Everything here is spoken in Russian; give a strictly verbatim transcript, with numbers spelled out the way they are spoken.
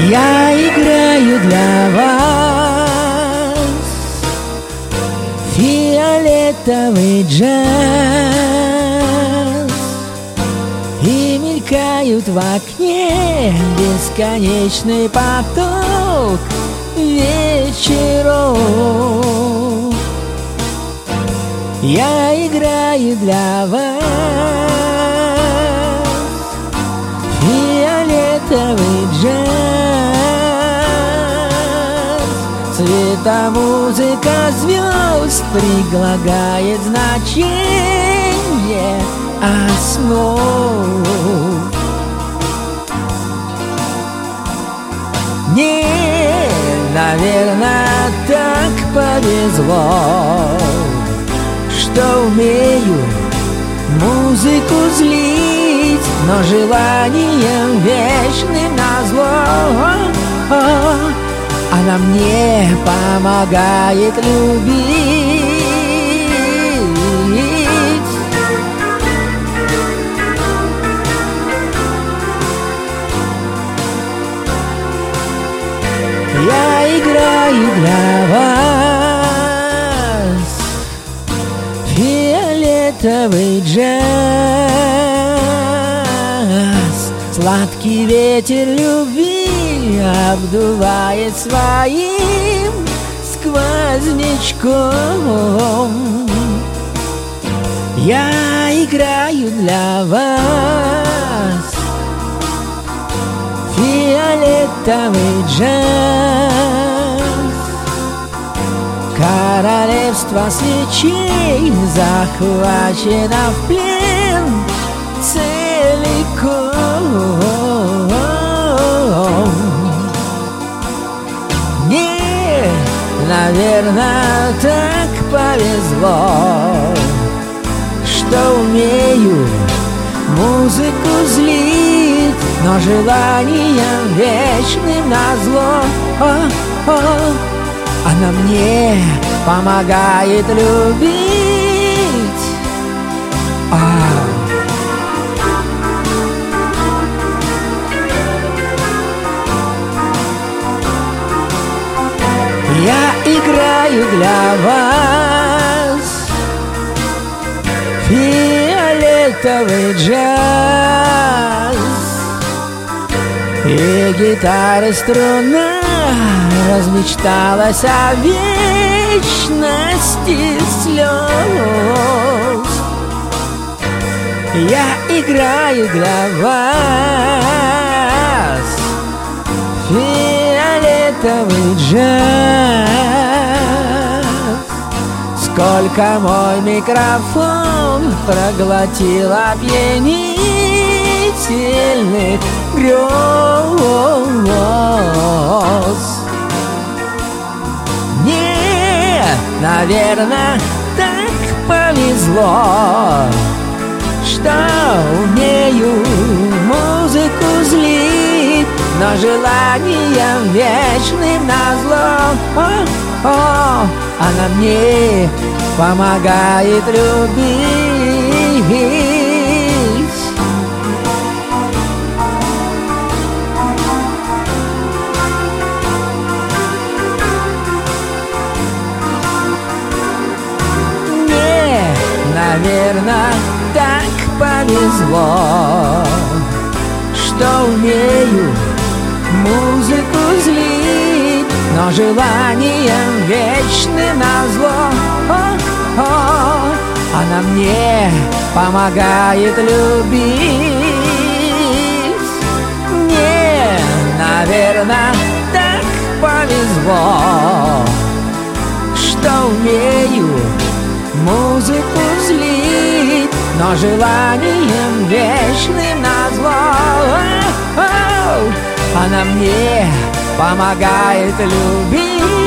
Я играю для вас фиолетовый джаз, и мелькают в окне бесконечный поток вечеров. Я играю для вас фиолетовый джаз. Цветомузыка звезд предлагает значение основ. Мне, наверное, так повезло, что умею музыку злить, но желанием вечным назло она мне помогает любить. Я играю для вас фиолетовый джаз. Сладкий ветер любви обдувает своим сквознячком. Я играю для вас фиолетовый джаз. Королевство свечей захвачено в плен целиком. Мне, наверное, так повезло, что умею музыку злить, но желанием вечным назло она мне помогает любить. А. Я играю для вас фиолетовый джаз, и гитара струна размечталась о вечности слез. Я играю для вас фиолетовый джаз. Сколько мой микрофон проглотил опьянительных грез. Мне, наверное, так повезло, что умею музыку злить, но желанием вечным назло она мне помогает любить. Мне, наверное, так повезло, что умею музыку злить, но желанием вечным назло она мне помогает любить. Мне, наверное, так повезло, что умею музыку злить, но желанием вечным назло она мне помогает любить.